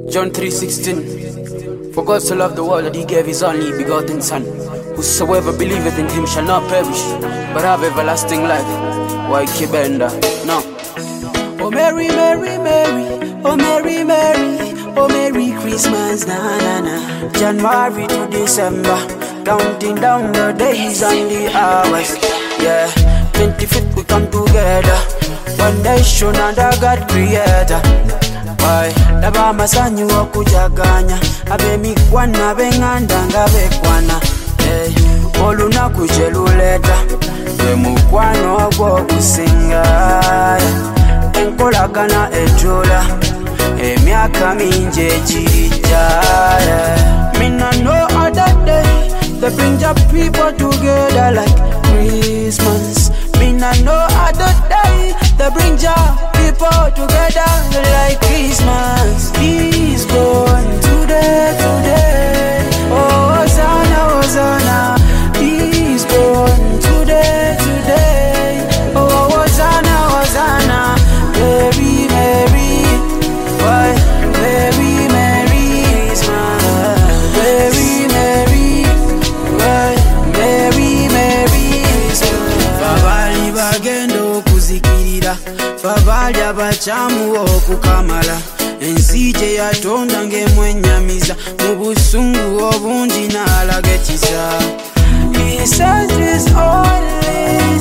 John 3:16. For God so loved the world that he gave his only begotten Son. Whosoever believeth in him shall not perish, but have everlasting life. Why Kibenda? No. Oh Mary, Mary, Mary, oh Mary, Mary, oh Merry Christmas, na na na. January to December, counting down the days and the hours. Yeah, 25th we come together, one nation under God creator. Why? Laba masanyu okujaganya, abemikwana benganda nga bekwana. Olunaku kye luleta, gwe mukwano ogw'okusinga. Enkolagana ejula, emyaka mingi egirijja. Me no know other day that brings up people together like Christmas. Me no know other day that brings up people together like Christmas. He's born today, today. Oh, Hosanna, Hosanna. He's born today, today. Oh, Hosanna, Hosanna. Mary, Mary. Why? Mary, Mary is mine. Mary, Mary. Why? Mary, Mary is mine. Babali bagendo okuzikirira, babali abachamu okukamala. Enzije yatonda ng'emwenyamiza, mu busungu obungi n'alaga ekiza. He sent his only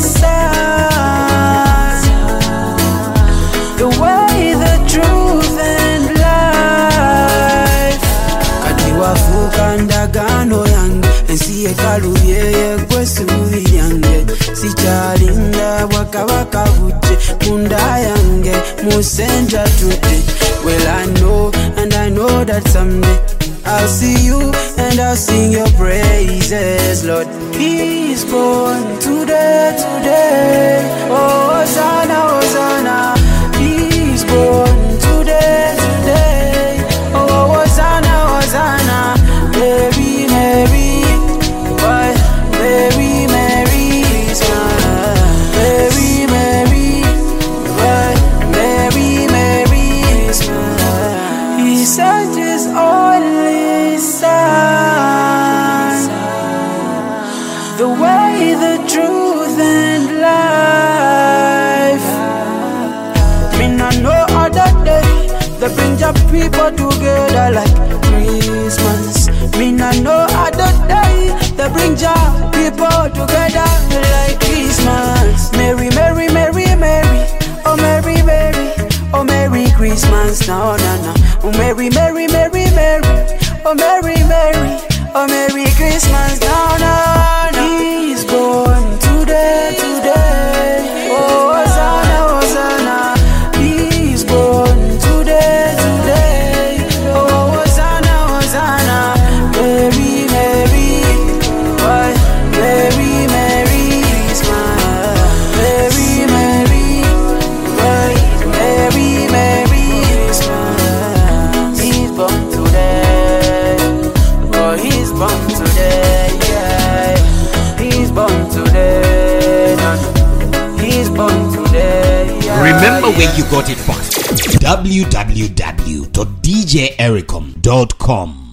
Son, the way, the truth and life. Kati wafuuka ndagaano yange, ensi ekalu yeye gwe ssuubi lyange. Sikyalinda bwakabaka bujje munda yange, musenja tudde. Well, I know, and I know that someday I'll see you and I'll sing your praises, Lord. He's born today, today. Oh, Hosanna, Hosanna. He's born today, today. Oh, Hosanna, Hosanna. Mary, Mary. Why? Mary, Mary is mine. Mary, Mary. Why? Mary, Mary is mine. He sent his only Son, the way, the truth and life. Me no know other day that brings up people together like Christmas. Me no know other day that brings up people together like Christmas. Mary, Mary, Mary, Mary, oh Mary, Mary, oh Merry Christmas, no, no, no. Oh Mary, Mary, Mary, Mary, oh Mary, Mary, oh Merry Christmas, no, no, no. He's born today, today. Oh, Hosanna, Hosanna. He's born today, today. Oh, Hosanna, Hosanna. Mary, Mary. Why? Mary, Mary is mine. Mary, Mary. Why? Mary, Mary is mine. He's born today. Oh, he's born today, yeah. He's born today. He's born today, yeah. Remember where you got it from. www.djericom.com